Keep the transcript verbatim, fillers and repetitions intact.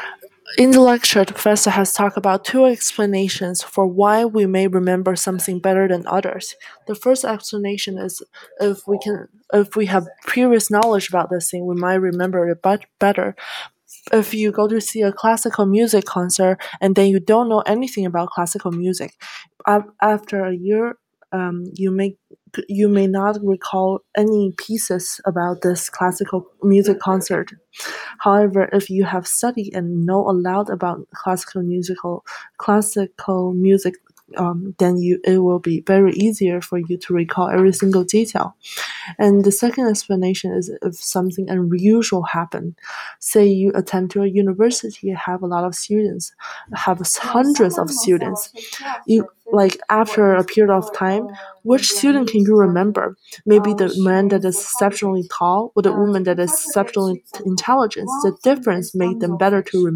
In the lecture, the professor has talked about two explanations for why we may remember something better than others. The first explanation is if we can, if we have previous knowledge about this thing, we might remember it but better. If you go to see a classical music concert and then you don't know anything about classical music, after a year, um, you may you may not recall any pieces about this classical music concert. However, if you have studied and know a lot about classical musical classical music, um, then you it will be very easier for you to recall every single detail. And the second explanation is if something unusual happened. Say you attend to a university, have a lot of students, have hundreds of students. You like after a period of time, which student can you remember? Maybe the man that is exceptionally tall or the woman that is exceptionally intelligent. The difference made them better to remember.